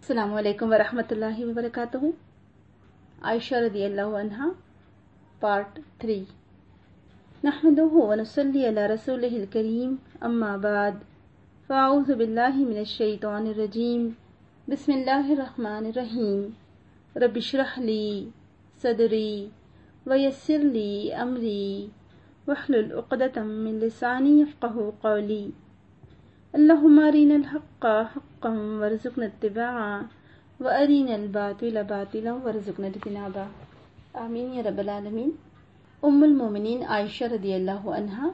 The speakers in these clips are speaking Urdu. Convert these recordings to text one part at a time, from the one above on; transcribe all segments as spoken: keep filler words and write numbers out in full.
السلام علیکم ورحمۃ اللہ وبرکاتہ۔ عائشہ رضی اللہ عنہا پارٹ تھری۔ نحمدہ ونصلی علی رسولہ الکریم، اما بعد، فاعوذ باللہ من الشیطان الرجیم، بسم اللہ الرحمن الرحیم۔ رب اشرح لی صدری ویسر لی امری واحلل عقدۃ من لسانی یفقہوا قولی۔ اللہم ارنا الحق حقا وارزقنا اتباعہ وارنا الباطل باطلا وارزقنا اجتنابہ، آمین یا رب العالمین۔ ام المومنین عائشہ رضی اللہ عنہا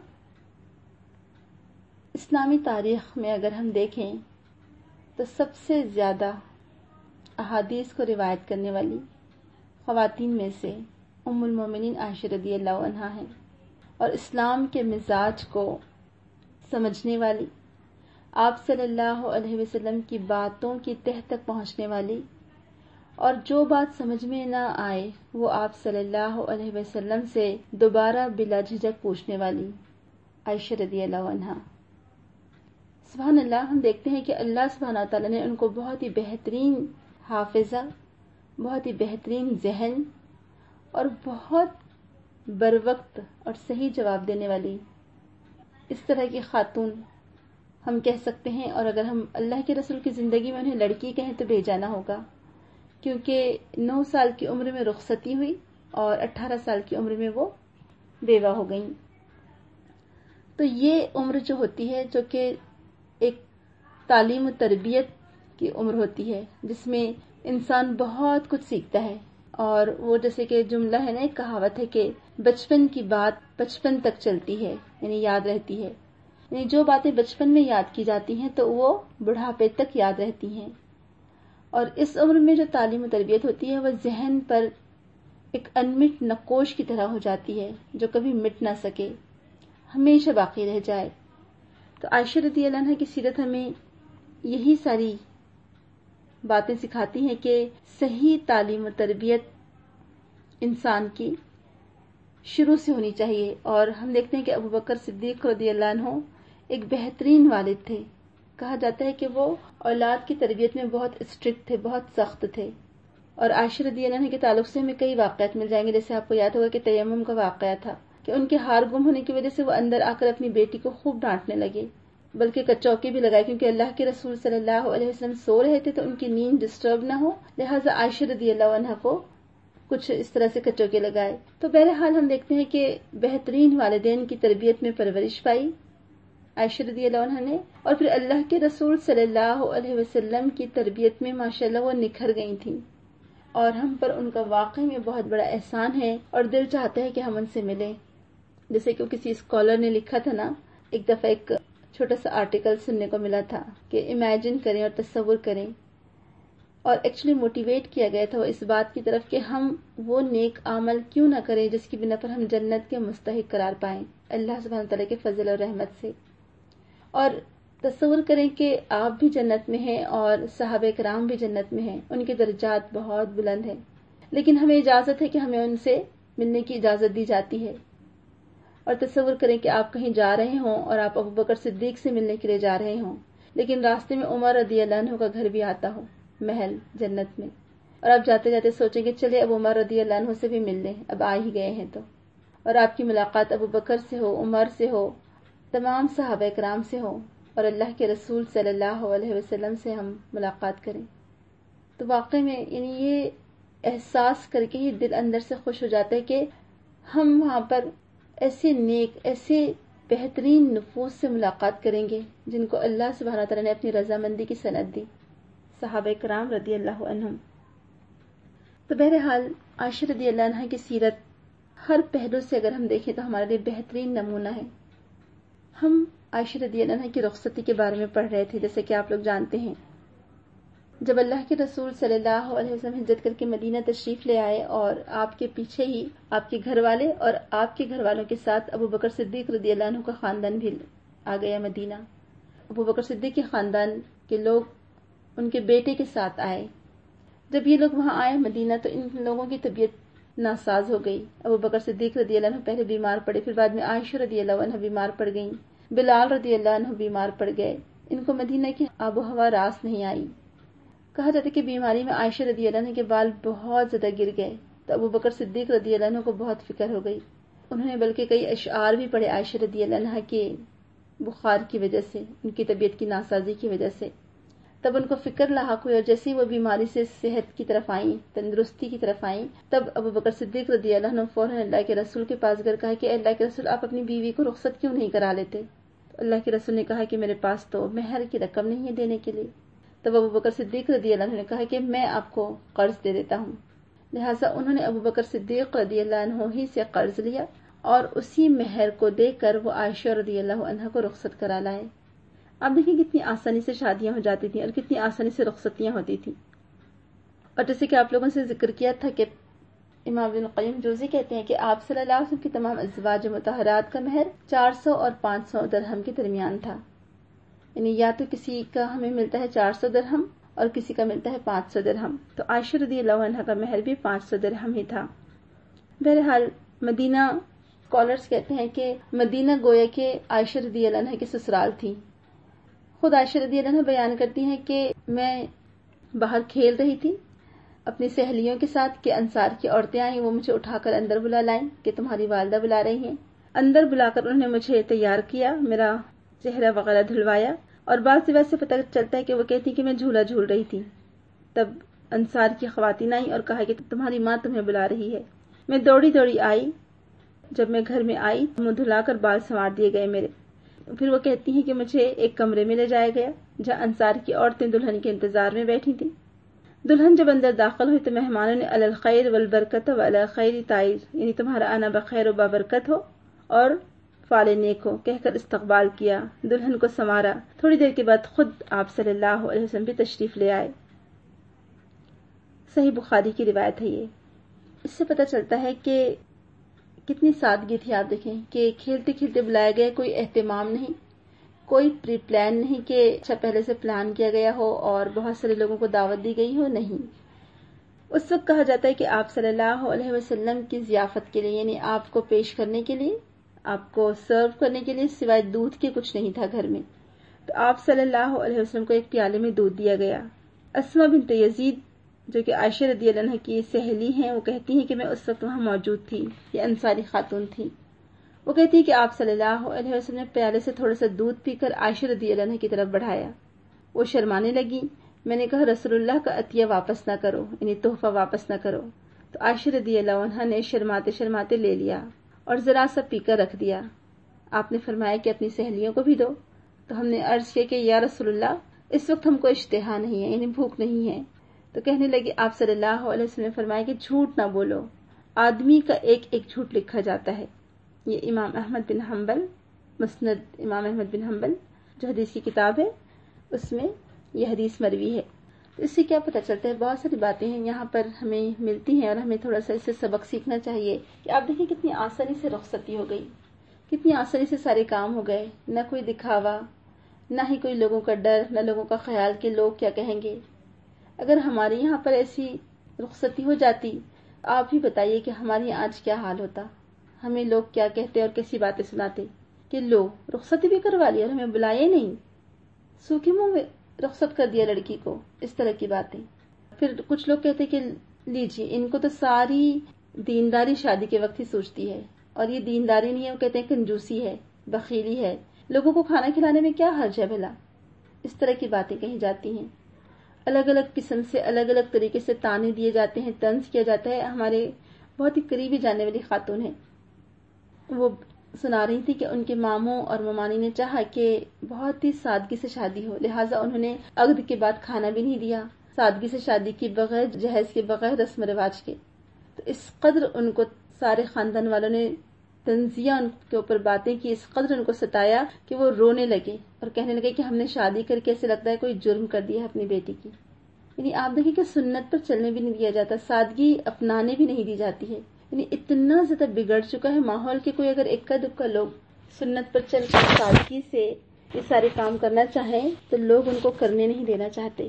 اسلامی تاریخ میں اگر ہم دیکھیں تو سب سے زیادہ احادیث کو روایت کرنے والی خواتین میں سے ام المومنین عائشہ رضی اللہ عنہا ہیں، اور اسلام کے مزاج کو سمجھنے والی، آپ صلی اللہ علیہ وسلم کی باتوں کی تہ تک پہنچنے والی، اور جو بات سمجھ میں نہ آئے وہ آپ صلی اللہ علیہ وسلم سے دوبارہ بلا جھجک پوچھنے والی عائشہ رضی اللہ عنہا۔ سبحان اللہ، ہم دیکھتے ہیں کہ اللہ سبحانہ وتعالیٰ نے ان کو بہت ہی بہترین حافظہ، بہت ہی بہترین ذہن اور بہت بروقت اور صحیح جواب دینے والی اس طرح کی خاتون ہم کہہ سکتے ہیں، اور اگر ہم اللہ کے رسول کی زندگی میں انہیں لڑکی کہیں تو بھیجانا ہوگا، کیونکہ نو سال کی عمر میں رخصتی ہوئی اور اٹھارہ سال کی عمر میں وہ بیوہ ہو گئیں۔ تو یہ عمر جو ہوتی ہے، جو کہ ایک تعلیم و تربیت کی عمر ہوتی ہے، جس میں انسان بہت کچھ سیکھتا ہے، اور وہ جیسے کہ جملہ ہے نا، ایک کہاوت ہے کہ بچپن کی بات بچپن تک چلتی ہے، یعنی یاد رہتی ہے، یعنی جو باتیں بچپن میں یاد کی جاتی ہیں تو وہ بڑھاپے تک یاد رہتی ہیں۔ اور اس عمر میں جو تعلیم و تربیت ہوتی ہے وہ ذہن پر ایک انمٹ نقوش کی طرح ہو جاتی ہے، جو کبھی مٹ نہ سکے، ہمیشہ باقی رہ جائے۔ تو عائشہ رضی اللہ عنہا کی سیرت ہمیں یہی ساری باتیں سکھاتی ہیں کہ صحیح تعلیم و تربیت انسان کی شروع سے ہونی چاہیے۔ اور ہم دیکھتے ہیں کہ ابو بکر صدیق رضی اللہ عنہ ایک بہترین والد تھے، کہا جاتا ہے کہ وہ اولاد کی تربیت میں بہت اسٹرکٹ تھے، بہت سخت تھے۔ اور عائشہ رضی اللہ عنہ کے تعلق سے ہمیں کئی واقعات مل جائیں گے، جیسے آپ کو یاد ہوگا کہ تیمم کا واقعہ تھا کہ ان کے ہار گم ہونے کی وجہ سے وہ اندر آ کر اپنی بیٹی کو خوب ڈانٹنے لگے، بلکہ کچوکے بھی لگائے، کیونکہ اللہ کے رسول صلی اللہ علیہ وسلم سو رہے تھے تو ان کی نیند ڈسٹرب نہ ہو، لہٰذا عائشہ رضی اللہ عنہ کو کچھ اس طرح سے کچوکے لگائے۔ تو بہرحال ہم دیکھتے ہیں کہ بہترین والدین کی تربیت میں پرورش پائی عائشہ رضی اللہ عنہ نے، اور پھر اللہ کے رسول صلی اللہ علیہ وسلم کی تربیت میں ماشاءاللہ وہ نکھر گئی تھیں، اور ہم پر ان کا واقعی میں بہت بڑا احسان ہے، اور دل چاہتا ہے کہ ہم ان سے ملیں۔ جیسے کہ کسی اسکالر نے لکھا تھا نا، ایک دفعہ ایک چھوٹا سا آرٹیکل سننے کو ملا تھا کہ امیجن کریں اور تصور کریں، اور ایکچولی موٹیویٹ کیا گیا تھا وہ اس بات کی طرف کہ ہم وہ نیک عمل کیوں نہ کریں جس کی بنا پر ہم جنت کے مستحق قرار پائیں اللہ سبحانہ تعالیٰ کے فضل اور رحمت سے۔ اور تصور کریں کہ آپ بھی جنت میں ہیں اور صحابہ کرام بھی جنت میں ہیں، ان کے درجات بہت بلند ہیں، لیکن ہمیں اجازت ہے کہ ہمیں ان سے ملنے کی اجازت دی جاتی ہے۔ اور تصور کریں کہ آپ کہیں جا رہے ہوں اور آپ ابو بکر صدیق سے ملنے کے لیے جا رہے ہوں، لیکن راستے میں عمر رضی اللہ عنہ کا گھر بھی آتا ہو، محل جنت میں، اور آپ جاتے جاتے سوچیں کہ چلے اب عمر رضی اللہ عنہ سے بھی مل لیں، اب آ ہی گئے ہیں تو، اور آپ کی ملاقات ابو بکر سے ہو، عمر سے ہو، تمام صحابہ کرام سے ہو، اور اللہ کے رسول صلی اللہ علیہ وسلم سے ہم ملاقات کریں، تو واقعی میں یعنی یہ احساس کر کے ہی دل اندر سے خوش ہو جاتا ہے کہ ہم وہاں پر ایسے نیک، ایسے بہترین نفوس سے ملاقات کریں گے جن کو اللہ سبحانہ تعالیٰ نے اپنی رضامندی کی سند دی، صحابہ کرام رضی اللہ عنہم۔ تو بہرحال عائشہ رضی اللہ عنہ کی سیرت ہر پہلو سے اگر ہم دیکھیں تو ہمارے لیے بہترین نمونہ ہے۔ ہم عائشہ رضی اللہ عنہ کی رخصتی کے بارے میں پڑھ رہے تھے، جیسے کہ آپ لوگ جانتے ہیں، جب اللہ کے رسول صلی اللہ علیہ وسلم ہجرت کر کے مدینہ تشریف لے آئے، اور آپ کے پیچھے ہی آپ کے گھر والے اور آپ کے گھر والوں کے ساتھ ابو بکر صدیق رضی اللہ عنہ کا خاندان بھی آ گیا مدینہ۔ ابو بکر صدیق کے خاندان کے لوگ ان کے بیٹے کے ساتھ آئے۔ جب یہ لوگ وہاں آئے مدینہ تو ان لوگوں کی طبیعت ناساز ہو گئی۔ ابو بکر صدیق رضی اللہ عنہ پہلے بیمار پڑے، پھر بعد میں عائشہ رضی اللہ عنہ بیمار پڑ گئیں، بلال رضی اللہ عنہ بیمار پڑ گئے، ان کو مدینہ کی آب و ہوا راس نہیں آئی، کہا جاتا ہے کہ بیماری میں عائشہ رضی اللہ عنہ کے بال بہت زیادہ گر گئے تو ابو بکر صدیق رضی اللہ عنہ کو بہت فکر ہو گئی. انہوں نے بلکہ کئی اشعار بھی پڑھے عائشہ رضی اللہ عنہ کے بخار کی وجہ سے، ان کی طبیعت کی ناسازی کی وجہ سے. تب ان کو فکر لاحق ہوئی اور جیسے ہی وہ بیماری سے صحت کی طرف آئیں، تندرستی کی طرف آئیں، تب ابو بکر صدیق رضی اللہ عنہ فوراً اللہ کے رسول کے پاس گھر کہا کہ اے اللہ کے رسول، آپ اپنی بیوی کو رخصت کیوں نہیں کرا لیتے؟ تو اللہ کے رسول نے کہا کہ میرے پاس تو مہر کی رقم نہیں ہے دینے کے لیے. تب ابو بکر صدیق رضی اللہ عنہ نے کہا کہ میں آپ کو قرض دے دیتا ہوں. لہٰذا انہوں نے ابو بکر صدیق رضی اللہ عنہ ہی سے قرض لیا اور اسی مہر کو دے کر وہ عائشہ رضی اللہ عنہ کو رخصت کرا لائے. آپ دیکھیں کتنی آسانی سے شادیاں ہو جاتی تھیں اور کتنی آسانی سے رخصتیاں ہوتی تھیں. اور جیسے کہ آپ لوگوں سے ذکر کیا تھا کہ امام ابن القیم جوزی کہتے ہیں کہ آپ صلی اللہ علیہ وسلم کی تمام ازواج مطہرات کا مہر چار سو اور پانچ سو درہم کے درمیان تھا. یعنی یا تو کسی کا ہمیں ملتا ہے چار سو درہم اور کسی کا ملتا ہے پانچ سو درہم. تو عائشہ رضی اللہ عنہ کا مہر بھی پانچ سو درہم ہی تھا. بہرحال مدینہ اسکالرز کہتے ہیں کہ مدینہ گویا کہ عائشہ رضی اللہ عنہ کے سسرال تھی. خود عائشہ رضی اللہ عنہ بیان کرتی ہیں کہ میں باہر کھیل رہی تھی اپنی سہیلیوں کے ساتھ کہ انصار کی عورتیں آئیں، وہ مجھے اٹھا کر اندر بلا لائیں کہ تمہاری والدہ بلا رہی ہیں. اندر بلا کر انہوں نے مجھے تیار کیا، میرا چہرہ وغیرہ دھلوایا، اور بعض روایت سے پتہ چلتا ہے کہ وہ کہتی کہ میں جھولا جھول رہی تھی. تب انصار کی خواتین آئیں اور کہا کہ تمہاری ماں تمہیں بلا رہی ہے. میں دوڑی دوڑی آئی. جب میں گھر میں آئی منہ دھلا کر بال سنوار دیے گئے میرے. پھر وہ کہتی ہیں کہ مجھے ایک کمرے میں لے جایا گیا جہاں انصار کی عورتیں دلہن کے انتظار میں بیٹھی تھیں. دلہن جب اندر داخل ہوئی تو مہمانوں نے علی الخیر والبرکت وعلی خیر طائر، یعنی تمہارا آنا بخیر و بابرکت ہو اور فال نیک ہو کہہ کر استقبال کیا، دلہن کو سنوارا. تھوڑی دیر کے بعد خود آپ صلی اللہ علیہ وسلم بھی تشریف لے آئے. صحیح بخاری کی روایت ہے یہ. اس سے پتہ چلتا ہے کہ کتنی سادگی تھی. آپ دیکھیں کہ کھیلتے کھیلتے بلایا گیا، کوئی اہتمام نہیں، کوئی پری پلان نہیں کہ اچھا پہلے سے پلان کیا گیا ہو اور بہت سارے لوگوں کو دعوت دی گئی ہو. نہیں، اس وقت کہا جاتا ہے کہ آپ صلی اللہ علیہ وسلم کی ضیافت کے لیے، یعنی آپ کو پیش کرنے کے لیے، آپ کو سرو کرنے کے لیے سوائے دودھ کے کچھ نہیں تھا گھر میں. تو آپ صلی اللہ علیہ وسلم کو ایک پیالے میں دودھ دیا گیا. اسما بنت یزید جو کہ عائشہ رضی اللہ عنہ کی سہیلی ہیں، وہ کہتی ہیں کہ میں اس وقت وہاں موجود تھی. یہ انصاری خاتون تھی. وہ کہتی ہیں کہ آپ صلی اللہ علیہ وسلم نے پیالے سے تھوڑا سا دودھ پی کر عائشہ رضی اللہ عنہ کی طرف بڑھایا. وہ شرمانے لگی. میں نے کہا رسول اللہ کا عطیہ واپس نہ کرو، یعنی تحفہ واپس نہ کرو. تو عائشہ رضی اللہ عنہ نے شرماتے شرماتے لے لیا اور ذرا سا پی کر رکھ دیا. آپ نے فرمایا کہ اپنی سہیلیوں کو بھی دو. تو ہم نے عرض کیا کہ یا رسول اللہ اس وقت ہم کو اشتہا نہیں ہے، یعنی بھوک نہیں ہے. تو کہنے لگی آپ صلی اللہ علیہ وسلم نے فرمایا کہ جھوٹ نہ بولو، آدمی کا ایک ایک جھوٹ لکھا جاتا ہے. یہ امام احمد بن حنبل، مسند امام احمد بن حنبل جو حدیث کی کتاب ہے اس میں یہ حدیث مروی ہے. تو اس سے کیا پتہ چلتا ہے؟ بہت ساری باتیں ہیں یہاں پر ہمیں ملتی ہیں اور ہمیں تھوڑا سا اس سے سبق سیکھنا چاہیے. کہ آپ دیکھیں کتنی آسانی سے رخصتی ہو گئی، کتنی آسانی سے سارے کام ہو گئے. نہ کوئی دکھاوا، نہ ہی کوئی لوگوں کا ڈر، نہ لوگوں کا خیال کہ لوگ کیا کہیں گے. اگر ہمارے یہاں پر ایسی رخصتی ہو جاتی، آپ ہی بتائیے کہ ہمارے یہاں آج کیا حال ہوتا. ہمیں لوگ کیا کہتے اور کیسی باتیں سناتے کہ لو رخصتی بھی کروا لی اور ہمیں بلائے نہیں، سوکھے منہ میں رخصت کر دیا لڑکی کو. اس طرح کی باتیں. پھر کچھ لوگ کہتے کہ لیجیے ان کو تو ساری دینداری شادی کے وقت ہی سوچتی ہے، اور یہ دینداری نہیں ہے، وہ کہتے ہیں کنجوسی ہے، بخیلی ہے، لوگوں کو کھانا کھلانے میں کیا حرج ہے بھلا. اس طرح کی باتیں کہی جاتی ہیں. الگ الگ قسم سے الگ الگ طریقے سے تانے دیے جاتے ہیں، طنز کیا جاتا ہے. ہمارے بہت ہی قریبی جاننے والی خاتون ہیں، وہ سنا رہی تھی کہ ان کے ماموں اور ممانی نے چاہا کہ بہت ہی سادگی سے شادی ہو، لہٰذا انہوں نے عقد کے بعد کھانا بھی نہیں دیا، سادگی سے شادی کی، بغیر جہیز کے، بغیر رسم رواج کے. تو اس قدر ان کو سارے خاندان والوں نے تنزیہ ان کے اوپر باتیں کی، اس قدر ان کو ستایا کہ وہ رونے لگے اور کہنے لگے کہ ہم نے شادی کر کے ایسے لگتا ہے کوئی جرم کر دیا ہے اپنی بیٹی کی. یعنی آپ دیکھیں کہ سنت پر چلنے بھی نہیں دیا جاتا، سادگی اپنانے بھی نہیں دی جاتی ہے. یعنی اتنا زیادہ بگڑ چکا ہے ماحول کہ کوئی اگر اکا دکا لوگ سنت پر چل کر سادگی سے یہ سارے کام کرنا چاہیں تو لوگ ان کو کرنے نہیں دینا چاہتے.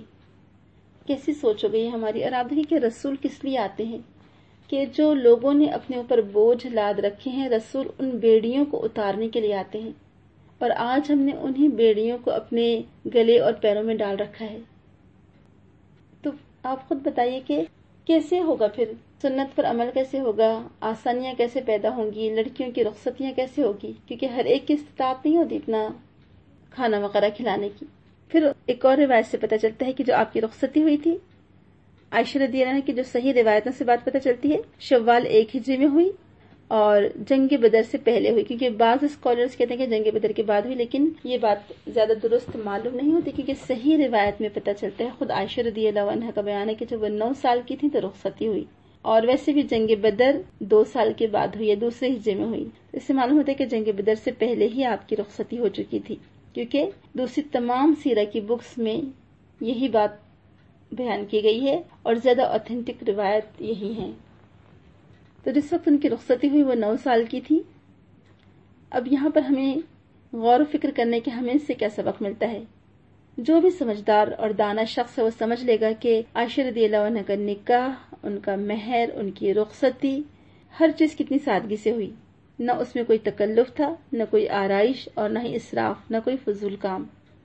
کیسی سوچ ہو گئی ہے ہماری. اور آپ دیکھیں کہ رسول کس لیے آتے ہیں؟ کہ جو لوگوں نے اپنے اوپر بوجھ لاد رکھے ہیں، رسول ان بیڑیوں کو اتارنے کے لیے آتے ہیں. اور آج ہم نے انہی بیڑیوں کو اپنے گلے اور پیروں میں ڈال رکھا ہے. آپ خود بتائیے کہ کیسے ہوگا، پھر سنت پر عمل کیسے ہوگا، آسانیاں کیسے پیدا ہوں گی، لڑکیوں کی رخصتیاں کیسے ہوگی، کیونکہ ہر ایک کی استطاعت نہیں ہوتی اتنا کھانا وغیرہ کھلانے کی۔ پھر ایک اور روایت سے پتہ چلتا ہے کہ جو آپ کی رخصتی ہوئی تھی، عائشہ رضی اللہ عنہ کی جو صحیح روایتوں سے بات پتہ چلتی ہے، شوال ایک ہجری میں ہوئی اور جنگ بدر سے پہلے ہوئی، کیونکہ بعض اسکالرز کہتے ہیں کہ جنگ بدر کے بعد ہوئی، لیکن یہ بات زیادہ درست معلوم نہیں ہوتی، کیونکہ صحیح روایت میں پتہ چلتا ہے، خود عائشہ رضی اللہ عنہ کا بیان ہے کہ جب وہ نو سال کی تھی تو رخصتی ہوئی، اور ویسے بھی جنگ بدر دو سال کے بعد ہوئی ہے، دوسرے ہجری میں ہوئی۔ اس سے معلوم ہوتا ہے کہ جنگ بدر سے پہلے ہی آپ کی رخصتی ہو چکی تھی، کیونکہ دوسری تمام سیرہ کی بکس میں یہی بات بیان کی گئی ہے اور زیادہ اوتھینٹک روایت یہی ہیں۔ تو جس وقت ان کی رخصتی ہوئی وہ نو سال کی تھی۔ اب یہاں پر ہمیں غور و فکر کرنے کے ہمیں اس سے کیا سبق ملتا ہے؟ جو بھی سمجھدار اور دانا شخص ہے وہ سمجھ لے گا کہ عائشہ رضی اللہ عنہ کا نکاح، ان کا مہر، ان کی رخصتی، ہر چیز کتنی سادگی سے ہوئی، نہ اس میں کوئی تکلف تھا، نہ کوئی آرائش، اور نہ ہی اسراف، نہ کوئی فضول کام۔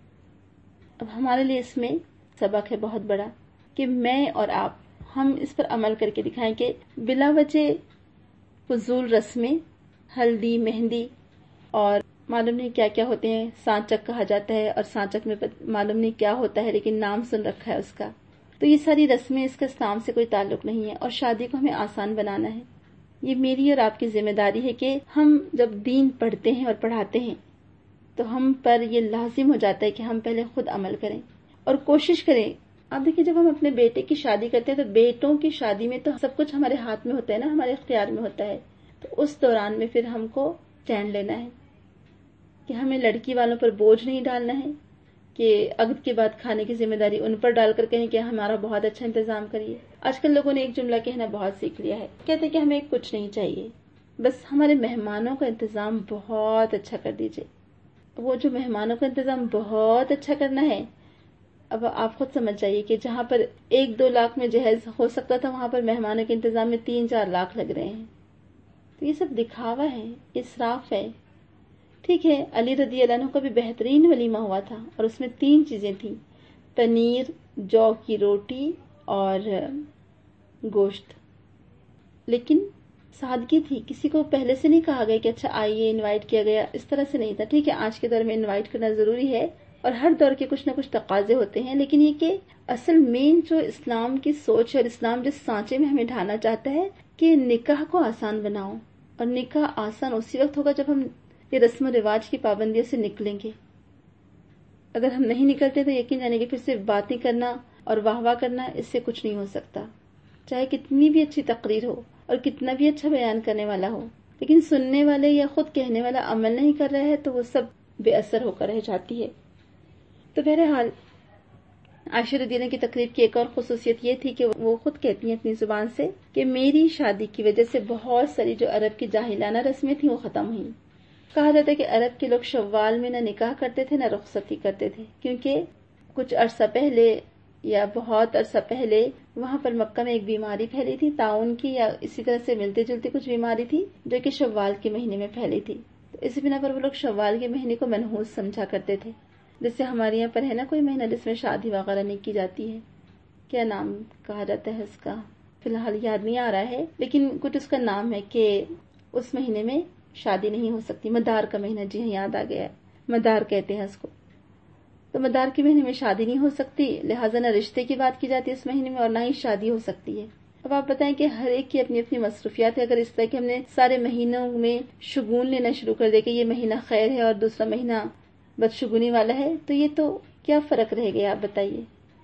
اب ہمارے لیے اس میں سبق ہے بہت بڑا کہ میں اور آپ ہم اس پر عمل کر کے دکھائیں کہ بلا وجہ فضول رسمیں، ہلدی، مہندی اور معلوم نہیں کیا کیا ہوتے ہیں، سانچک کہا جاتا ہے، اور سانچک میں معلوم نہیں کیا ہوتا ہے لیکن نام سن رکھا ہے اس کا، تو یہ ساری رسمیں اس کا اسلام سے کوئی تعلق نہیں ہے، اور شادی کو ہمیں آسان بنانا ہے۔ یہ میری اور آپ کی ذمہ داری ہے کہ ہم جب دین پڑھتے ہیں اور پڑھاتے ہیں تو ہم پر یہ لازم ہو جاتا ہے کہ ہم پہلے خود عمل کریں اور کوشش کریں۔ آپ دیکھیں جب ہم اپنے بیٹے کی شادی کرتے ہیں تو بیٹوں کی شادی میں تو سب کچھ ہمارے ہاتھ میں ہوتا ہے نا، ہمارے اختیار میں ہوتا ہے، تو اس دوران میں پھر ہم کو اسٹینڈ لینا ہے کہ ہمیں لڑکی والوں پر بوجھ نہیں ڈالنا ہے کہ عقد کے بعد کھانے کی ذمہ داری ان پر ڈال کر کہیں کہ ہمارا بہت اچھا انتظام کریے۔ آج کل لوگوں نے ایک جملہ کہنا بہت سیکھ لیا ہے، کہتے ہیں کہ ہمیں کچھ نہیں چاہیے، بس ہمارے مہمانوں کا انتظام بہت اچھا کر دیجئے۔ وہ جو مہمانوں کا انتظام بہت اچھا کرنا ہے، اب آپ خود سمجھ جائیے کہ جہاں پر ایک دو لاکھ میں جہیز ہو سکتا تھا وہاں پر مہمانوں کے انتظام میں تین چار لاکھ لگ رہے ہیں، تو یہ سب دکھاوا ہے، اسراف ہے۔ ٹھیک ہے، علی رضی اللہ عنہ کا بھی بہترین ولیمہ ہوا تھا اور اس میں تین چیزیں تھیں، پنیر، جو کی روٹی اور گوشت، لیکن سادگی تھی، کسی کو پہلے سے نہیں کہا گیا کہ اچھا آئیے، انوائٹ کیا گیا، اس طرح سے نہیں تھا۔ ٹھیک ہے، آج کے دور میں انوائٹ کرنا ضروری ہے اور ہر دور کے کچھ نہ کچھ تقاضے ہوتے ہیں، لیکن یہ کہ اصل مین جو اسلام کی سوچ ہے اور اسلام جس سانچے میں ہمیں ڈھانا چاہتا ہے کہ نکاح کو آسان بناؤ، اور نکاح آسان اسی وقت ہوگا جب ہم یہ رسم و رواج کی پابندیوں سے نکلیں گے۔ اگر ہم نہیں نکلتے تو یقین جانے کہ پھر صرف باتیں کرنا اور واہ واہ کرنا، اس سے کچھ نہیں ہو سکتا، چاہے کتنی بھی اچھی تقریر ہو اور کتنا بھی اچھا بیان کرنے والا ہو، لیکن سننے والے یا خود کہنے والا عمل نہیں کر رہا ہے تو وہ سب بے اثر ہو کر رہ جاتی ہے۔ تو بہرحال عائشہ رضی اللہ عنہ کی تقریب کی ایک اور خصوصیت یہ تھی کہ وہ خود کہتی ہیں اپنی زبان سے کہ میری شادی کی وجہ سے بہت ساری جو عرب کی جاہلانہ رسمیں تھیں وہ ختم ہوئیں۔ کہا جاتا ہے کہ عرب کے لوگ شوال میں نہ نکاح کرتے تھے نہ رخصتی کرتے تھے، کیونکہ کچھ عرصہ پہلے یا بہت عرصہ پہلے وہاں پر مکہ میں ایک بیماری پھیلی تھی، طاعون کی یا اسی طرح سے ملتی جلتی کچھ بیماری تھی جو کہ شوال کے مہینے میں پھیلی تھی، تو اس بنا پر وہ لوگ شوال کے مہینے کو منحوس سمجھا کرتے تھے۔ جیسے ہمارے یہاں پر ہے نا کوئی مہینہ جس میں شادی وغیرہ نہیں کی جاتی ہے، کیا نام کہا جاتا ہے اس کا، فی الحال یاد نہیں آ رہا ہے، لیکن کچھ اس کا نام ہے کہ اس مہینے میں شادی نہیں ہو سکتی۔ مدار کا مہینہ، جی ہاں یاد آ گیا ہے، مدار کہتے ہیں اس کو۔ تو مدار کے مہینے میں شادی نہیں ہو سکتی، لہٰذا نہ رشتے کی بات کی جاتی ہے اس مہینے میں اور نہ ہی شادی ہو سکتی ہے۔ اب آپ بتائیں کہ ہر ایک کی اپنی اپنی مصروفیات ہے، اگر اس طرح کہ ہم نے سارے مہینوں میں شگون لینا شروع کر دے کہ یہ مہینہ خیر ہے اور دوسرا مہینہ بدشگونی والا ہے، تو یہ تو کیا فرق رہ گیا آپ بتائیے؟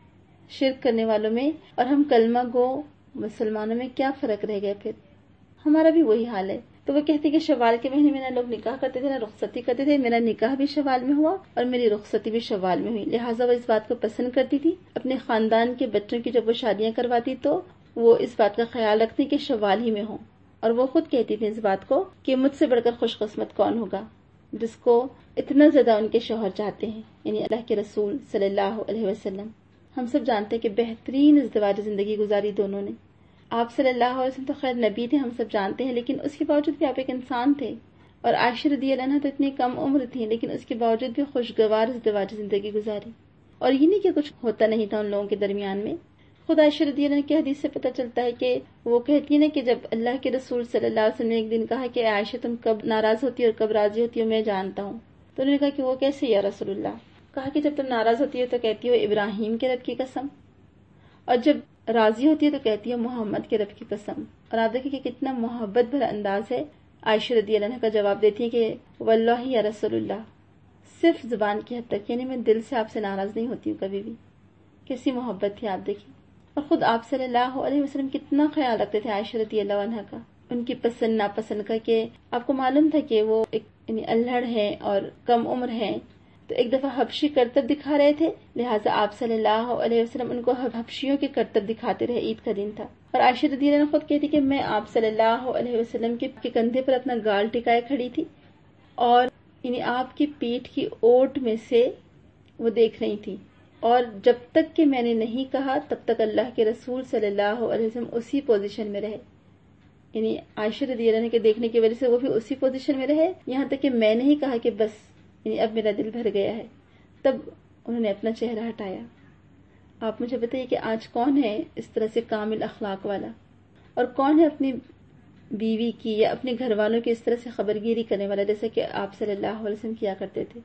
شرک کرنے والوں میں اور ہم کلمہ گو مسلمانوں میں کیا فرق رہ گیا؟ پھر ہمارا بھی وہی حال ہے۔ تو وہ کہتے کہ شوال کے مہینے میں نہ لوگ نکاح کرتے تھے نہ رخصتی کرتے تھے، میرا نکاح بھی شوال میں ہوا اور میری رخصتی بھی شوال میں ہوئی، لہٰذا وہ اس بات کو پسند کرتی تھی۔ اپنے خاندان کے بچوں کی جب وہ شادیاں کرواتی تو وہ اس بات کا خیال رکھتی کہ شوال ہی میں ہوں، اور وہ خود کہتی تھی اس بات کو کہ مجھ سے بڑھ کر خوش قسمت کون ہوگا جس کو اتنا زیادہ ان کے شوہر چاہتے ہیں، یعنی اللہ کے رسول صلی اللہ علیہ وسلم۔ ہم سب جانتے ہیں کہ بہترین ازدواج زندگی گزاری دونوں نے۔ آپ صلی اللہ علیہ وسلم تو خیر نبی تھے، ہم سب جانتے ہیں، لیکن اس کے باوجود بھی آپ ایک انسان تھے، اور عائشہ رضی اللہ عنہ تو اتنی کم عمر تھی لیکن اس کے باوجود بھی خوشگوار ازدواج زندگی گزاری، اور یہ نہیں کہ کچھ ہوتا نہیں تھا ان لوگوں کے درمیان میں، خود عائشہ رضی اللہ عنہ کی حدیث سے پتہ چلتا ہے کہ وہ کہتی ہے نا کہ جب اللہ کے رسول صلی اللہ علیہ وسلم نے ایک دن کہا کہ عائشہ تم کب ناراض ہوتی ہو اور کب راضی ہوتی ہو میں جانتا ہوں، تو انہوں نے کہا کہ وہ کیسے یا رسول اللہ؟ کہا کہ جب تم ناراض ہوتی ہو تو کہتی ہو ابراہیم کے رب کی قسم، اور جب راضی ہوتی ہے تو کہتی ہو محمد کے رب کی قسم۔ اور آپ دیکھیں کہ کتنا محبت بھرا انداز ہے، عائشہ رضی اللہ عنہ کا جواب دیتی ہے کہ واللہ یا رسول اللہ، صرف زبان کی حد تک، یعنی میں دل سے آپ سے ناراض نہیں ہوتی ہوں کبھی بھی۔ کیسی محبت تھی آپ دیکھیں۔ اور خود آپ صلی اللہ علیہ وسلم کتنا خیال رکھتے تھے عائشہ رضی اللہ عنہ کا، ان کی پسند ناپسند کا، کہ آپ کو معلوم تھا کہ وہ ایک یعنی الہڑ ہیں اور کم عمر ہیں، تو ایک دفعہ حبشی کرتب دکھا رہے تھے، لہٰذا آپ صلی اللہ علیہ وسلم ان کو حبشیوں کے کرتب دکھاتے رہے، عید کا دن تھا۔ اور عائشہ رضی اللہ عنہ خود کہتی کہ میں آپ صلی اللہ علیہ وسلم کے کندھے پر اپنا گال ٹکائے کھڑی تھی، اور یعنی آپ کی پیٹھ کی اوٹ میں سے وہ دیکھ رہی تھی، اور جب تک کہ میں نے نہیں کہا تب تک اللہ کے رسول صلی اللہ علیہ وسلم اسی پوزیشن میں رہے، یعنی عائشہ رضی اللہ عنہ کے دیکھنے کی وجہ سے وہ بھی اسی پوزیشن میں رہے، یہاں تک کہ میں نے ہی کہا کہ بس یعنی اب میرا دل بھر گیا ہے، تب انہوں نے اپنا چہرہ ہٹایا۔ آپ مجھے بتائیے کہ آج کون ہے اس طرح سے کامل اخلاق والا، اور کون ہے اپنی بیوی کی یا اپنے گھر والوں کی اس طرح سے خبرگیری کرنے والا جیسا کہ آپ صلی اللہ علیہ وسلم کیا کرتے تھے،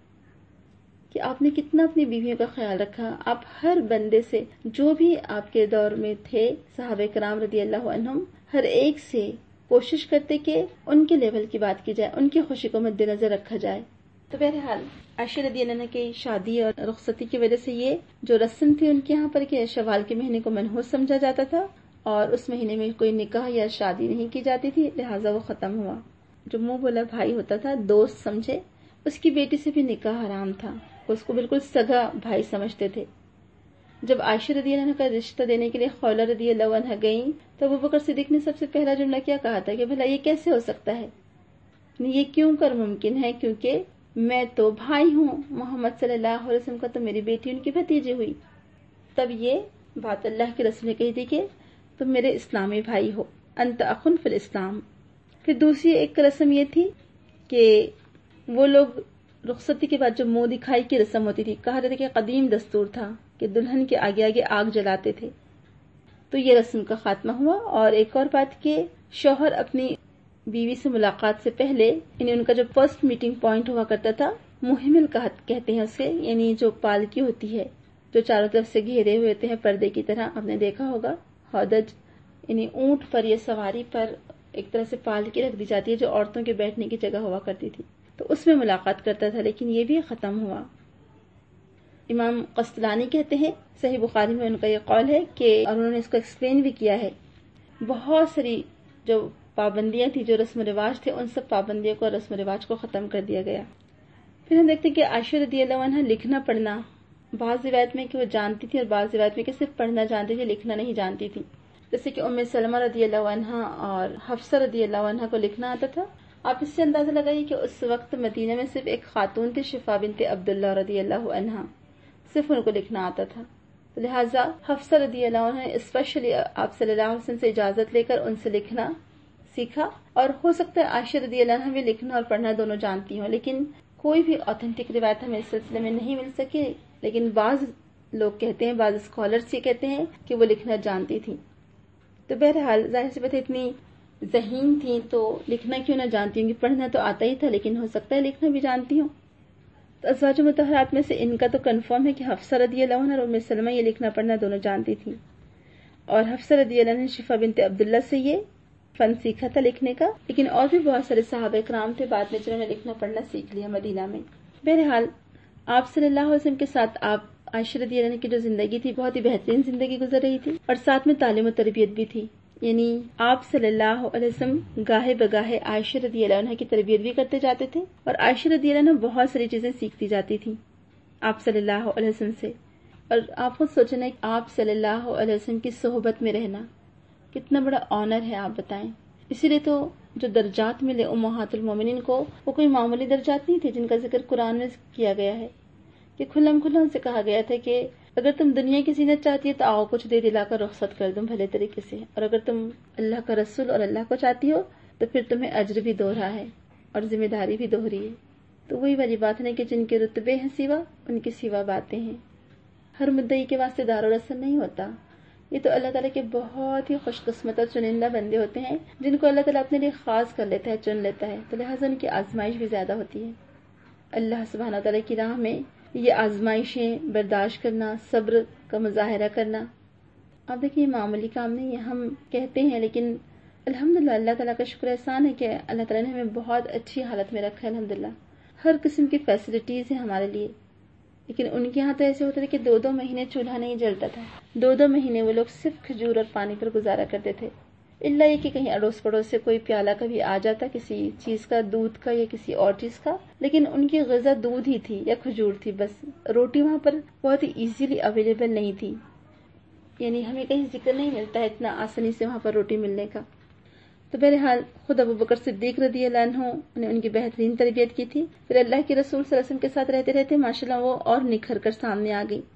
کہ آپ نے کتنا اپنی بیویوں کا خیال رکھا۔ آپ ہر بندے سے، جو بھی آپ کے دور میں تھے صحابہ کرام رضی اللہ عنہم، ہر ایک سے کوشش کرتے کہ ان کے لیول کی بات کی جائے، ان کی خوشی کو مد نظر رکھا جائے۔ تو بہرحال عائشہ رضی اللہ عنہ کی شادی اور رخصتی کی وجہ سے یہ جو رسم تھی ان کے یہاں پر کہ شوال کے مہینے کو منحوس سمجھا جاتا تھا اور اس مہینے میں کوئی نکاح یا شادی نہیں کی جاتی تھی، لہٰذا وہ ختم ہوا۔ جو منہ بولا بھائی ہوتا تھا، دوست سمجھے، اس کی بیٹی سے بھی نکاح حرام تھا، اس کو بالکل سگا بھائی سمجھتے تھے۔ جب عائشہ رضی اللہ عنہ کا رشتہ دینے کے لیے خولہ رضی اللہ عنہ گئیں تو ابو بکر صدیق نے سب سے پہلا جملہ کیا کہا تھا کہ بھلا یہ کیسے ہو سکتا ہے، یہ کیوں کر ممکن ہے، کیونکہ میں تو بھائی ہوں، محمد صلی اللہ علیہ وسلم کا تو میری بیٹی ان کی بھتیجی ہوئی۔ تب یہ بات اللہ کے رسول نے کہی تھی کہ تم میرے اسلامی بھائی ہو، انت اخن فی الاسلام۔ پھر دوسری ایک رسم یہ تھی کہ وہ لوگ رخصتی کے بعد جو منہ دکھائی کی رسم ہوتی تھی، کہا جاتا کہ قدیم دستور تھا کہ دلہن کے آگے آگے آگ جلاتے تھے، تو یہ رسم کا خاتمہ ہوا۔ اور ایک اور بات کہ شوہر اپنی بیوی سے ملاقات سے پہلے یعنی ان کا جو فرسٹ میٹنگ پوائنٹ ہوا کرتا تھا، محمل کہتے ہیں اسے، یعنی جو پالکی ہوتی ہے جو چاروں طرف سے گھیرے ہوئے ہوتے ہیں پردے کی طرح، آپ نے دیکھا ہوگا ہودج، یعنی اونٹ پر یا سواری پر ایک طرح سے پالکی رکھ دی جاتی ہے جو عورتوں کے بیٹھنے کی جگہ ہوا کرتی تھی، تو اس میں ملاقات کرتا تھا، لیکن یہ بھی ختم ہوا۔ امام قسطلانی کہتے ہیں، صحیح بخاری میں ان کا یہ قول ہے کہ، اور انہوں نے اس کو ایکسپلین بھی کیا ہے، بہت ساری جو پابندیاں تھی، جو رسم و رواج تھے، ان سب پابندیوں کو اور رسم و رواج کو ختم کر دیا گیا۔ پھر ہم دیکھتے ہیں کہ عائشہ رضی اللہ عنہ لکھنا پڑھنا، بعض روایت میں کہ وہ جانتی تھی اور بعض روایت میں کہ صرف پڑھنا جانتی تھی، لکھنا نہیں جانتی تھی، جیسے کہ ام سلمہ رضی اللہ عنہ اور حفصہ رضی اللہ عنہ کو لکھنا آتا تھا۔ آپ اس سے اندازہ لگائیے کہ اس وقت مدینہ میں صرف ایک خاتون تھی، شفا بنت عبداللہ رضی اللہ عنہ، صرف ان کو لکھنا آتا تھا، لہٰذا حفصہ رضی اللہ عنہ نے اسپیشلی آپ صلی اللہ علیہ وسلم سے اجازت لے کر ان سے لکھنا سیکھا۔ اور ہو سکتا ہے عائشہ رضی اللہ عنہ بھی لکھنا اور پڑھنا دونوں جانتی ہوں، لیکن کوئی بھی آتھینٹک روایت ہمیں اس سلسلے میں نہیں مل سکی، لیکن بعض لوگ کہتے ہیں، بعض اسکالرس یہ کہتے ہیں کہ وہ لکھنا جانتی تھی۔ تو بہرحال ظاہر سی بات ہے اتنی ذہین تھی تو لکھنا کیوں نہ جانتی ہوں گی، پڑھنا تو آتا ہی تھا، لیکن ہو سکتا ہے لکھنا بھی جانتی ہوں۔ تو ازواج مطہرات میں سے ان کا تو کنفرم ہے کہ حفصہ رضی اللہ عنہ اور ام سلمہ یہ لکھنا پڑھنا دونوں جانتی تھی، اور حفصہ رضی اللہ عنہ نے شفا بنت عبداللہ سے یہ فن سیکھا تھا لکھنے کا، لیکن اور بھی بہت سارے صحابہ کرام تھے بعد میں جنہوں نے لکھنا پڑھنا سیکھ لیا مدینہ میں۔ بہرحال آپ صلی اللہ علیہ وسلم کے ساتھ آپ عائشہ رضی اللہ عنہ کی جو زندگی تھی بہت ہی بہترین زندگی گزر رہی تھی، اور ساتھ میں تعلیم و تربیت بھی تھی، یعنی آپ صلی اللہ علیہ وسلم گاہے بگاہے عائشہ رضی اللہ عنہ کی تربیت بھی کرتے جاتے تھے، اور عائشہ رضی اللہ عنہ بہت ساری چیزیں سیکھتی جاتی تھی آپ صلی اللہ علیہ وسلم سے۔ اور آپ خود سوچنا ہے آپ صلی اللہ علیہ وسلم کی صحبت میں رہنا کتنا بڑا آنر ہے، آپ بتائیں۔ اسی لیے تو جو درجات ملے امہات المومنین کو وہ کوئی معمولی درجات نہیں تھے، جن کا ذکر قرآن میں کیا گیا ہے کہ کھلم کھلا ان سے کہا گیا تھا کہ اگر تم دنیا کی زینت چاہتی ہے تو آؤ کچھ دے دلا کر رخصت کر دوں بھلے طریقے سے، اور اگر تم اللہ کا رسول اور اللہ کو چاہتی ہو تو پھر تمہیں اجر بھی دوہرا ہے اور ذمہ داری بھی دوہری ہے۔ تو وہی والی بات ہے کہ جن کے رتبے ہیں سوا ان کی سوا باتیں ہیں، ہر مدعی کے واسطے دار و رسل نہیں ہوتا، یہ تو اللہ تعالیٰ کے بہت ہی خوش قسمت اور چنندہ بندے ہوتے ہیں جن کو اللہ تعالیٰ اپنے لیے خاص کر لیتا ہے، چن لیتا ہے، تو لہٰذا ان کی آزمائش بھی زیادہ ہوتی ہے۔ اللہ سبحانہ تعالیٰ کی راہ میں یہ آزمائشیں برداشت کرنا، صبر کا مظاہرہ کرنا، آپ دیکھیں یہ معمولی کام نہیں ہے، ہم کہتے ہیں لیکن الحمدللہ اللہ تعالیٰ کا شکر احسان ہے کہ اللہ تعالیٰ نے ہمیں بہت اچھی حالت میں رکھا ہے، الحمدللہ ہر قسم کی فیسلٹیز ہیں ہمارے لیے، لیکن ان کے ہاں تو ایسے ہوتا تھا کہ دو دو مہینے چولہا نہیں جلتا تھا، دو دو مہینے وہ لوگ صرف کھجور اور پانی پر گزارا کرتے تھے، الا یہ کہ کہیں اڑوس پڑوس سے کوئی پیالہ کبھی آ جاتا کسی چیز کا، دودھ کا یا کسی اور چیز کا، لیکن ان کی غذا دودھ ہی تھی یا کھجور تھی بس۔ روٹی وہاں پر بہت ہی ایزیلی اویلیبل نہیں تھی، یعنی ہمیں کہیں ذکر نہیں ملتا ہے اتنا آسانی سے وہاں پر روٹی ملنے کا۔ تو بہرحال خود ابو بکر صدیق رضی اللہ عنہ نے ان کی بہترین تربیت کی تھی، پھر اللہ کے رسول صلی اللہ علیہ وسلم کے ساتھ رہتے رہتے ماشاءاللہ وہ اور نکھر کر سامنے آ گئی۔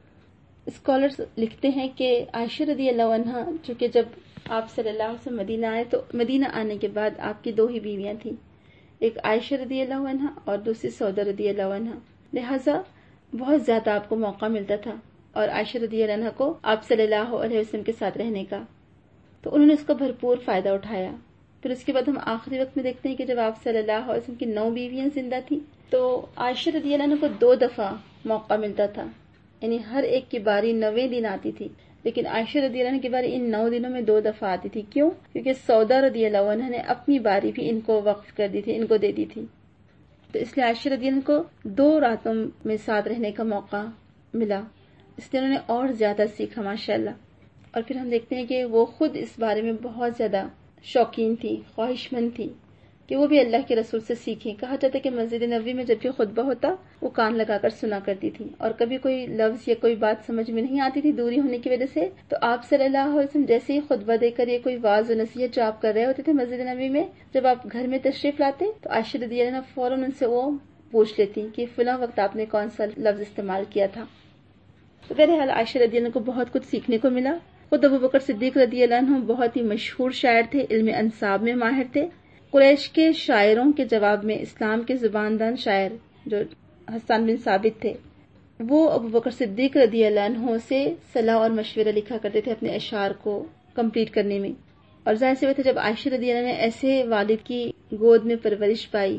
اسکالرز لکھتے ہیں کہ عائشہ رضی اللہ عنہ چونکہ جب آپ صلی اللہ علیہ وسلم مدینہ آئے تو مدینہ آنے کے بعد آپ کی دو ہی بیویاں تھیں، ایک عائشہ رضی اللہ عنہ اور دوسری سودا رضی اللہ عنہ، لہٰذا بہت زیادہ آپ کو موقع ملتا تھا اور عائشہ رضی اللہ عنہ کو آپ صلی اللہ علیہ وسلم کے ساتھ رہنے کا، تو انہوں نے اس کا بھرپور فائدہ اٹھایا۔ پھر اس کے بعد ہم آخری وقت میں دیکھتے ہیں کہ جب آپ صلی اللہ علیہ وسلم کی نو بیویاں زندہ تھیں تو عائشہ رضی اللہ عنہ کو دو دفعہ موقع ملتا تھا، یعنی ہر ایک کی باری نویں دن آتی تھی، لیکن عائشہ رضی اللہ عنہ کی باری ان نو دنوں میں دو دفعہ آتی تھی۔ کیوں؟ کیونکہ سودا رضی اللہ عنہ نے اپنی باری بھی ان کو وقف کر دی تھی، ان کو دے دی تھی، تو اس لیے عائشہ رضی اللہ عنہ کو دو راتوں میں ساتھ رہنے کا موقع ملا، اس لیے انہوں نے اور زیادہ سیکھا ماشاءاللہ۔ اور پھر ہم دیکھتے ہیں کہ وہ خود اس بارے میں بہت زیادہ شوقین تھی، خواہش مند تھی کہ وہ بھی اللہ کے رسول سے سیکھیں۔ کہا جاتا ہے کہ مسجد نبوی میں جب بھی خطبہ ہوتا وہ کان لگا کر سنا کرتی تھی، اور کبھی کوئی لفظ یا کوئی بات سمجھ میں نہیں آتی تھی دوری ہونے کی وجہ سے، تو آپ صلی اللہ علیہ وسلم جیسے ہی خطبہ دے کر یہ کوئی واعظ و نصیحت جو آپ کر رہے ہوتے تھے مسجد نبوی میں، جب آپ گھر میں تشریف لاتے تو عائشہ رضی اللہ عنہ فوراً ان سے وہ پوچھ لیتی کہ فلاں وقت آپ نے کون سا لفظ استعمال کیا تھا۔ تو بہرحال عائشہ رضی اللہ عنہ کو بہت کچھ سیکھنے کو ملا۔ خود ابو بکر صدیق رضی اللہ عنہ بہت ہی مشہور شاعر تھے، علم انساب میں ماہر تھے۔ قریش کے شاعروں کے جواب میں اسلام کے زباندان شاعر جو حسان بن ثابت تھے، وہ ابو بکر صدیق رضی اللہ عنہ سے صلاح اور مشورہ لکھا کرتے تھے اپنے اشعار کو کمپلیٹ کرنے میں۔ اور ظاہر سی بات ہے جب عائشہ رضی اللہ عنہ نے ایسے والد کی گود میں پرورش پائی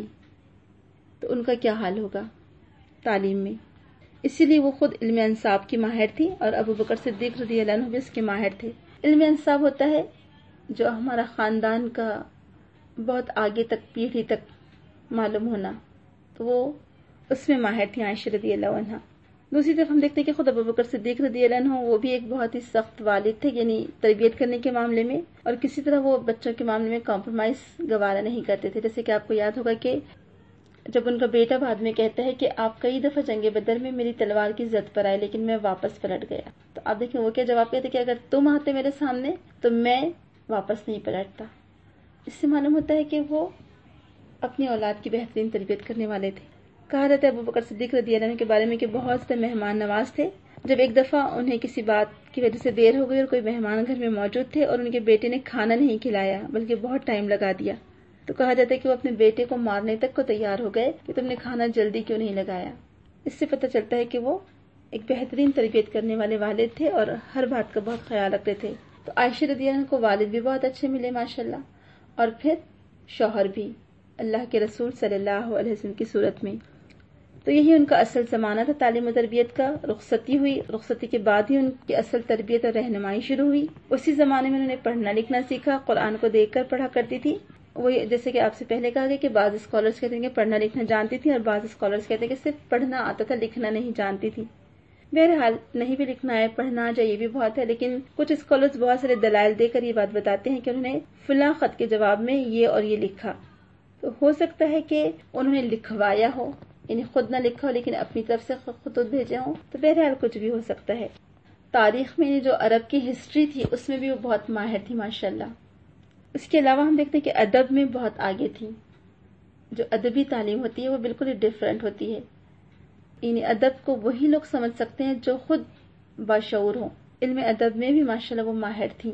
تو ان کا کیا حال ہوگا تعلیم میں، اسی لیے وہ خود علم انساب کی ماہر تھی اور ابو بکر صدیق رضی اللہ عنہ بھی اس کے ماہر تھے۔ علم انساب ہوتا ہے جو ہمارا خاندان کا بہت آگے تک پیڑھی تک معلوم ہونا، تو وہ اس میں ماہر تھی عائشہ رضی اللہ عنہ۔ دوسری طرف ہم دیکھتے ہیں کہ خود ابو بکر صدیق رضی اللہ عنہ وہ بھی ایک بہت ہی سخت والد تھے، یعنی تربیت کرنے کے معاملے میں، اور کسی طرح وہ بچوں کے معاملے میں کمپرومائز گوارا نہیں کرتے تھے۔ جیسے کہ آپ کو یاد ہوگا کہ جب ان کا بیٹا بعد میں کہتا ہے کہ آپ کئی دفعہ جنگ بدر میں میری تلوار کی زد پر آئے لیکن میں واپس پلٹ گیا، تو آپ دیکھیں وہ کیا جواب کہتے کہ اگر تم آتے میرے سامنے تو میں واپس نہیں پلٹتا۔ اس سے معلوم ہوتا ہے کہ وہ اپنی اولاد کی بہترین تربیت کرنے والے تھے۔ کہا جاتا ہے ابو بکر صدیق رضی اللہ عنہ کے بارے میں کہ بہت سے مہمان نواز تھے۔ جب ایک دفعہ انہیں کسی بات کی وجہ سے دیر ہو گئی اور کوئی مہمان گھر میں موجود تھے اور ان کے بیٹے نے کھانا نہیں کھلایا بلکہ بہت ٹائم لگا دیا، تو کہا جاتا ہے کہ وہ اپنے بیٹے کو مارنے تک کو تیار ہو گئے کہ تم نے کھانا جلدی کیوں نہیں لگایا۔ اس سے پتہ چلتا ہے کہ وہ ایک بہترین تربیت کرنے والے والد تھے اور ہر بات کا بہت خیال رکھتے تھے۔ تو عائشہ رضی اللہ عنہ کو والد بھی بہت اچھے ملے ماشاءاللہ، اور پھر شوہر بھی اللہ کے رسول صلی اللہ علیہ وسلم کی صورت میں۔ تو یہی ان کا اصل زمانہ تھا تعلیم و تربیت کا۔ رخصتی ہوئی، رخصتی کے بعد ہی ان کی اصل تربیت اور رہنمائی شروع ہوئی۔ اسی زمانے میں انہوں نے پڑھنا لکھنا سیکھا، قرآن کو دیکھ کر پڑھا کرتی تھی۔ وہ جیسے کہ آپ سے پہلے کہا گیا کہ بعض اسکالرز کہتے ہیں کہ پڑھنا لکھنا جانتی تھی اور بعض اسکالرز کہتے ہیں کہ صرف پڑھنا آتا تھا، لکھنا نہیں جانتی تھی۔ بہرحال نہیں بھی لکھنا ہے، پڑھنا آ جائے یہ بھی بہت ہے، لیکن کچھ اسکالرز بہت سارے دلائل دے کر یہ بات بتاتے ہیں کہ انہوں نے فلاں خط کے جواب میں یہ اور یہ لکھا۔ تو ہو سکتا ہے کہ انہوں نے لکھوایا ہو، یعنی خود نہ لکھا ہو لیکن اپنی طرف سے خطوط بھیجے ہوں، تو بہرحال کچھ بھی ہو سکتا ہے۔ تاریخ میں جو عرب کی ہسٹری تھی اس میں بھی وہ بہت ماہر تھی ماشاءاللہ۔ اس کے علاوہ ہم دیکھتے ہیں کہ ادب میں بہت آگے تھی۔ جو ادبی تعلیم ہوتی ہے وہ بالکل ہی ڈیفرنٹ ہوتی ہے، یعنی ادب کو وہی لوگ سمجھ سکتے ہیں جو خود باشعور ہوں۔ علم ادب میں بھی ماشاءاللہ وہ ماہر تھیں۔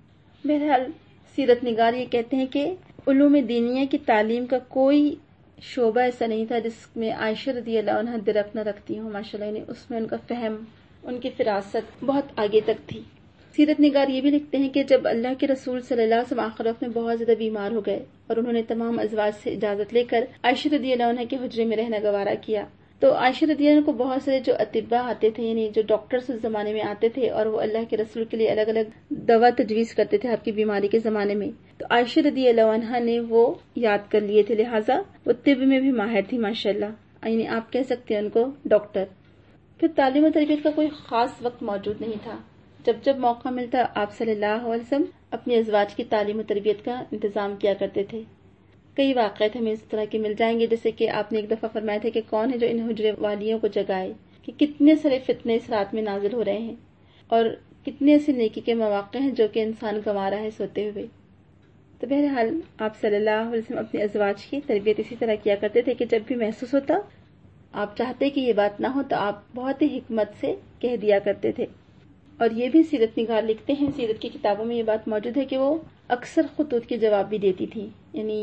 بہرحال سیرت نگار یہ کہتے ہیں کہ علوم دینیہ کی تعلیم کا کوئی شعبہ ایسا نہیں تھا جس میں عائشہ رضی اللہ عنہ درک نہ رکھتی ہوں ماشاءاللہ، یعنی اس میں ان کا فہم، ان کی فراست بہت آگے تک تھی۔ سیرت نگار یہ بھی لکھتے ہیں کہ جب اللہ کے رسول صلی اللہ علیہ وسلم آخر وقت میں بہت زیادہ بیمار ہو گئے اور انہوں نے تمام ازواج سے اجازت لے کر عائشہ رضی اللہ عنہ کے حجرے میں رہنا گوارا کیا، تو عائشہ رضی اللہ عنہ کو بہت سارے جو اطباء آتے تھے، یعنی جو ڈاکٹرز اس زمانے میں آتے تھے اور وہ اللہ کے رسول کے لیے الگ الگ دوا تجویز کرتے تھے آپ کی بیماری کے زمانے میں، تو عائشہ رضی اللہ عنہ نے وہ یاد کر لیے تھے، لہٰذا وہ طب میں بھی ماہر تھی ماشاءاللہ، یعنی آپ کہہ سکتے ہیں ان کو ڈاکٹر۔ پھر تعلیم و تربیت کا کوئی خاص وقت موجود نہیں تھا، جب جب موقع ملتا آپ صلی اللہ علیہ وسلم اپنی ازواج کی تعلیم و تربیت کا انتظام کیا کرتے تھے۔ کئی واقعات ہمیں اس طرح کے مل جائیں گے، جیسے کہ آپ نے ایک دفعہ فرمایا تھا کہ کون ہے جو ان حجرے والیوں کو جگائے، کہ کتنے سارے فتنے اس رات میں نازل ہو رہے ہیں اور کتنے ایسے نیکی کے مواقع ہیں جو کہ انسان گنوا رہا ہے سوتے ہوئے۔ تو بہرحال آپ صلی اللہ علیہ وسلم اپنی ازواج کی تربیت اسی طرح کیا کرتے تھے کہ جب بھی محسوس ہوتا آپ چاہتے کہ یہ بات نہ ہو تو آپ بہت ہی حکمت سے کہہ دیا کرتے تھے۔ اور یہ بھی سیرت نگار لکھتے ہیں، سیرت کی کتابوں میں یہ بات موجود ہے کہ وہ اکثر خطوط کے جواب بھی دیتی تھی، یعنی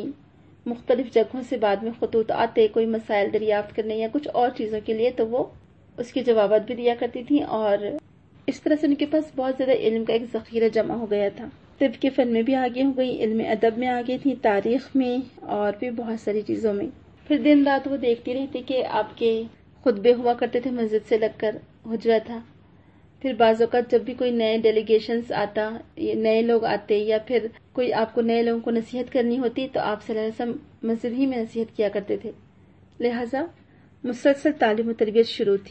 مختلف جگہوں سے بعد میں خطوط آتے کوئی مسائل دریافت کرنے یا کچھ اور چیزوں کے لیے، تو وہ اس کے جوابات بھی دیا کرتی تھیں، اور اس طرح سے ان کے پاس بہت زیادہ علم کا ایک ذخیرہ جمع ہو گیا تھا۔ طب کے فن میں بھی آگے ہو گئی، علم ادب میں آگے تھی، تاریخ میں اور بھی بہت ساری چیزوں میں۔ پھر دن رات وہ دیکھتی رہتی کہ آپ کے خطبے ہوا کرتے تھے، مسجد سے لگ کر حجرہ تھا، پھر بعض اوقات جب بھی کوئی نئے ڈیلیگیشنز آتا، نئے لوگ آتے یا پھر کوئی آپ کو نئے لوگوں کو نصیحت کرنی ہوتی تو آپ صلی اللہ علیہ وسلم مسجد ہی میں نصیحت کیا کرتے تھے، لہٰذا مسلسل تعلیم و تربیت شروع تھی۔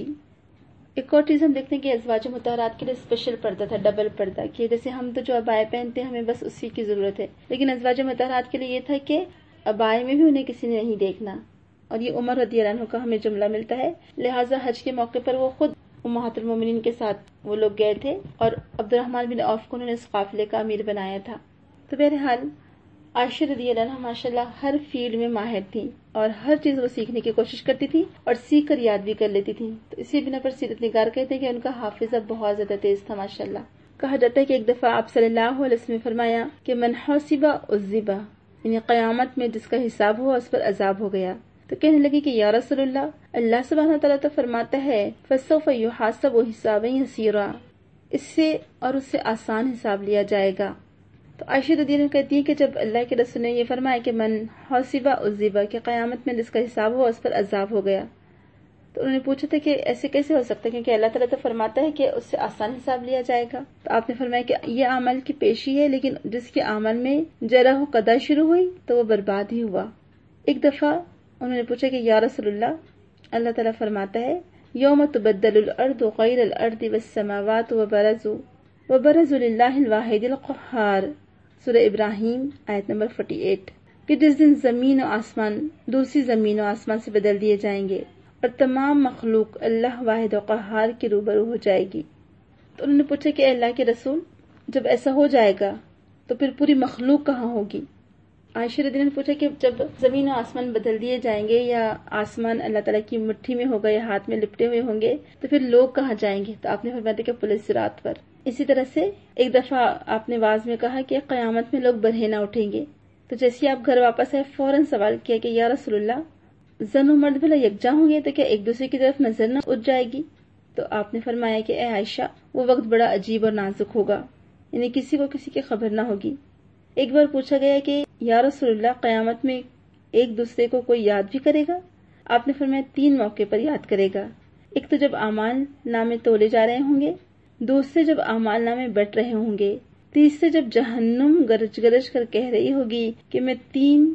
ایک اور چیز ہم دیکھتے ہیں کہ ازواج مطہرات کے لیے اسپیشل پردہ تھا، ڈبل پردہ، کہ جیسے ہم تو جو ابائے پہنتے ہیں ہمیں بس اسی کی ضرورت ہے، لیکن ازواج مطہرات کے لیے یہ تھا کہ ابائے میں بھی انہیں کسی نے نہیں دیکھنا، اور یہ عمر رضی اللہ عنہ کا ہمیں جملہ ملتا ہے، لہٰذا حج کے موقع پر وہ خود امہات المومنین کے ساتھ وہ لوگ گئے تھے اور عبد الرحمن بن عوف کو انہوں نے اس قافلے کا امیر بنایا تھا۔ تو بہرحال عائشہ رضی اللہ عنہا ماشاءاللہ ہر فیلڈ میں ماہر تھیں اور ہر چیز وہ سیکھنے کی کوشش کرتی تھی اور سیکھ کر یاد بھی کر لیتی تھیں، تو اسی بنا پر سیرت نگار کہتے ہیں کہ ان کا حافظہ بہت زیادہ تیز تھا ماشاءاللہ۔ کہا جاتا ہے کہ ایک دفعہ آپ صلی اللہ علیہ وسلم نے فرمایا کہ من حوسب عذب، یعنی قیامت میں جس کا حساب ہوا اس پر عذاب ہو گیا، تو کہنے لگی کہ یا رسول اللہ، اللہ سبحانہ تعالیٰ تو فرماتا ہے فَسَوْفَ يُحَاسَبُ حِسَابًا يَسِيرًا، اس سے اور اس سے آسان حساب لیا جائے گا۔ تو عائشہ رضی اللہ عنہا کہتی ہیں کہ جب اللہ کے رسول نے یہ فرمایا کہ من حوسب عذب، کہ قیامت میں جس کا حساب ہوا اس پر عذاب ہو گیا، تو انہوں نے پوچھا تھا کہ ایسے کیسے ہو سکتا ہے، کیونکہ اللہ تعالیٰ تو فرماتا ہے کہ اس سے آسان حساب لیا جائے گا۔ تو آپ نے فرمایا کہ یہ عمل کی پیشی ہے، لیکن جس کے عمل میں جرح و قدع شروع ہوئی تو وہ برباد ہی ہوا۔ ایک دفعہ انہوں نے پوچھا کہ یا رسول اللہ، اللہ تعالیٰ فرماتا ہے یوم تبدل الارض غیر الارض والسماوات وبرزوا وبرزوا للہ الواحد القہار، سورہ ابراہیم آیت نمبر اڑتالیس، کہ جس دن زمین و آسمان دوسری زمین و آسمان سے بدل دیے جائیں گے اور تمام مخلوق اللہ واحد و قہار کے روبرو ہو جائے گی۔ تو انہوں نے پوچھا کہ اے اللہ کے رسول، جب ایسا ہو جائے گا تو پھر پوری مخلوق کہاں ہوگی؟ عائشہ رضی اللہ عنہا نے پوچھا کہ جب زمین و آسمان بدل دیے جائیں گے یا آسمان اللہ تعالیٰ کی مٹھی میں ہوگا یا ہاتھ میں لپٹے ہوئے ہوں گے تو پھر لوگ کہاں جائیں گے؟ تو آپ نے فرمایا کہ پولیس رات پر۔ اسی طرح سے ایک دفعہ آپ نے واعظ میں کہا کہ قیامت میں لوگ برہنہ اٹھیں گے، تو جیسے آپ گھر واپس آئے فوراً سوال کیا کہ یا رسول اللہ، زن و مرد بھلا یکجا ہوں گے تو کیا ایک دوسرے کی طرف نظر نہ اٹھ جائے گی؟ تو آپ نے فرمایا کہ اے عائشہ، وہ وقت بڑا عجیب اور نازک ہوگا، یعنی کسی کو کسی کی خبر نہ ہوگی۔ ایک بار پوچھا گیا کہ یا رسول اللہ، قیامت میں ایک دوسرے کو کوئی یاد بھی کرے گا؟ آپ نے فرمایا تین موقع پر یاد کرے گا، ایک تو جب اعمال نامے تولے جا رہے ہوں گے، دوسرے جب اعمال نامے بٹ رہے ہوں گے، تیسرے جب جہنم گرج گرج کر کہہ رہی ہوگی کہ میں تین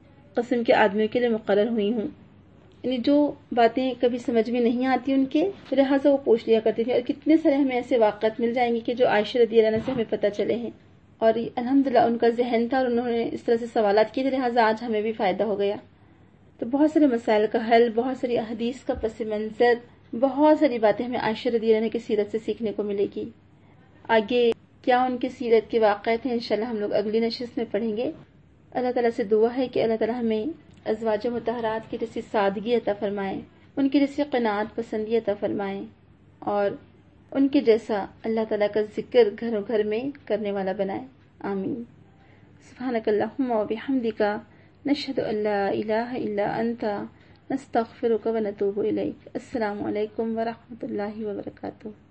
قسم کے آدمیوں کے لیے مقرر ہوئی ہوں، یعنی جو باتیں کبھی سمجھ میں نہیں آتی ان کے، لہٰذا وہ پوچھ لیا کرتی تھی۔ اور کتنے سارے ہمیں ایسے واقعات مل جائیں گے کہ جو عائشہ رضی اللہ عنہا سے ہمیں پتہ چلے ہیں، اور الحمدللہ ان کا ذہن تھا اور انہوں نے اس طرح سے سوالات کیے تھے، لہٰذا آج ہمیں بھی فائدہ ہو گیا۔ تو بہت سارے مسائل کا حل، بہت ساری احادیث کا پس منظر، بہت ساری باتیں ہمیں عائشہ رضی اللہ عنہا کی سیرت سے سیکھنے کو ملے گی۔ آگے کیا ان کی سیرت کے واقعات ہیں انشاءاللہ ہم لوگ اگلی نشست میں پڑھیں گے۔ اللہ تعالیٰ سے دعا ہے کہ اللہ تعالیٰ ہمیں ازواج مطہرات کی جیسی سادگی عطا فرمائے، ان کی جیسی قناعت پسندی عطا فرمائے، اور ان کے جیسا اللہ تعالیٰ کا ذکر گھروں گھر میں کرنے والا بنائے، آمین۔ سبحانک اللہم و بحمدک، نشہد ان لا الہ الا انت، نستغفرک و نتوب الیک۔ السلام علیکم ورحمۃ اللہ وبرکاتہ۔